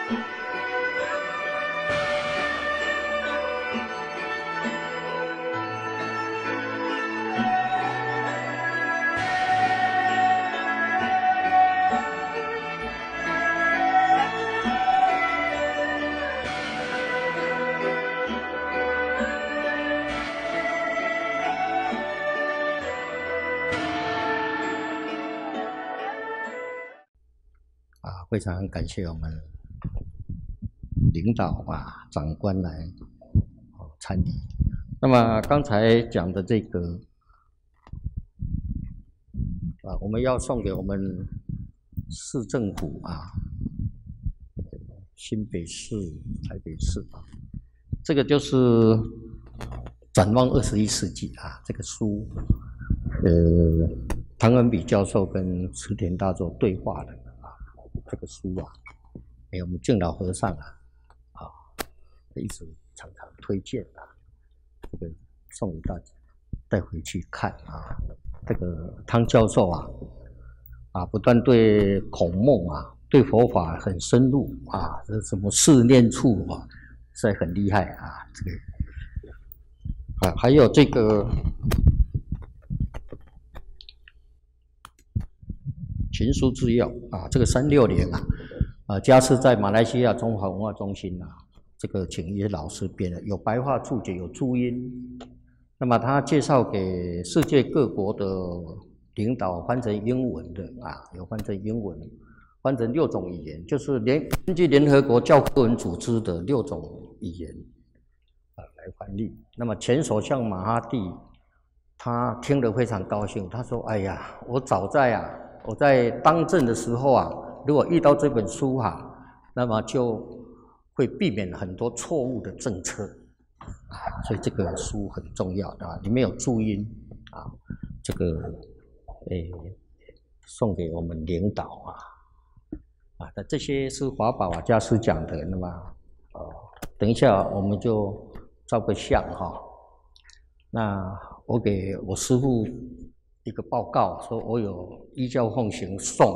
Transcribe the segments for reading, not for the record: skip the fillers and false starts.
非常感谢我们领导长官来参与。那么刚才讲的这个我们要送给我们市政府新北市、台北市这个就是展望21世纪这个书，唐文比教授跟池田大作对话的。这个书我们敬老和尚一直常常推荐这个送给大家带回去看这个汤教授不但对孔孟对佛法很深入这什么四念处实在很厉害这个还有这个群书治要这个360家是在马来西亚中华文化中心这个请一些老师编的，有白话注解，有注音。那么他介绍给世界各国的领导翻成英文的有翻成英文，翻成6种语言，就是根据联合国教科文组织的6种语言来翻译。那么前首相马哈蒂他听得非常高兴，他说：“哎呀，我早在我在当政的时候如果遇到这本书那么就会避免很多错误的政策所以这个书很重要里面有注音这个送给我们领导那这些是华宝家师讲的。那么等一下我们就照个相那我给我师父一个报告，说我有依教奉行送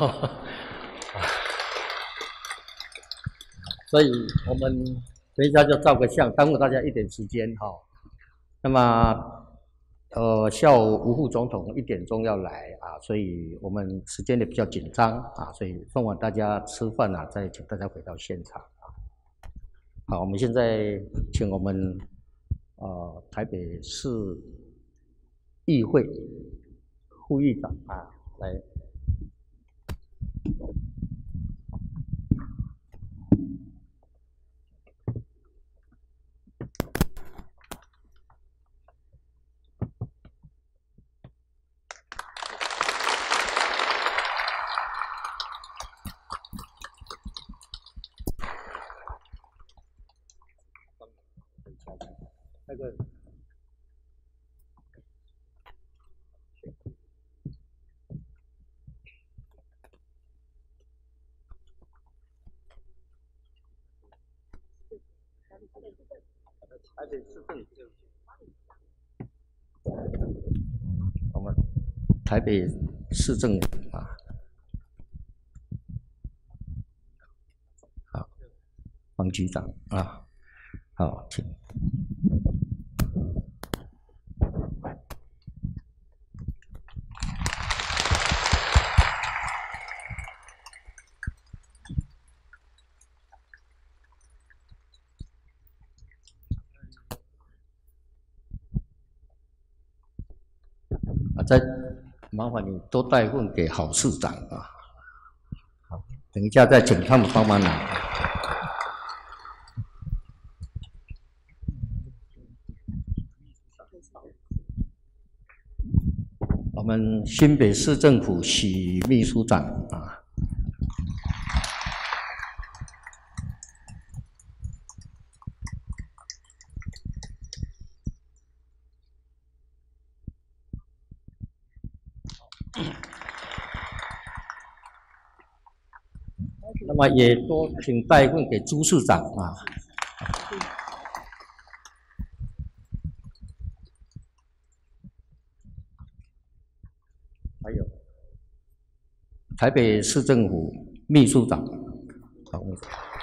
所以我们等一下就照个相，耽误大家一点时间那么下午吴副总统1点钟要来所以我们时间也比较紧张所以送完大家吃饭再请大家回到现场好，我们现在请我们台北市议会副议长来。那个台北市政府，我们台北市政府好，王局长好，请。再麻烦你多带份给郝市长好，等一下再请他们帮忙拿。我们新北市政府许秘书长那么也多请带一份给朱市长还有台北市政府秘书长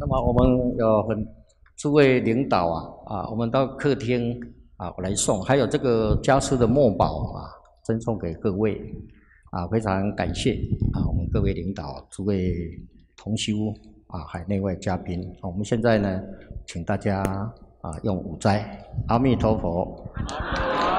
那么我们有诸位领导我们到客厅我来送，还有这个家师的墨宝赠送给各位非常感谢我们各位领导、诸位同修还有内外嘉宾。我们现在呢，请大家用五斋，阿弥陀佛。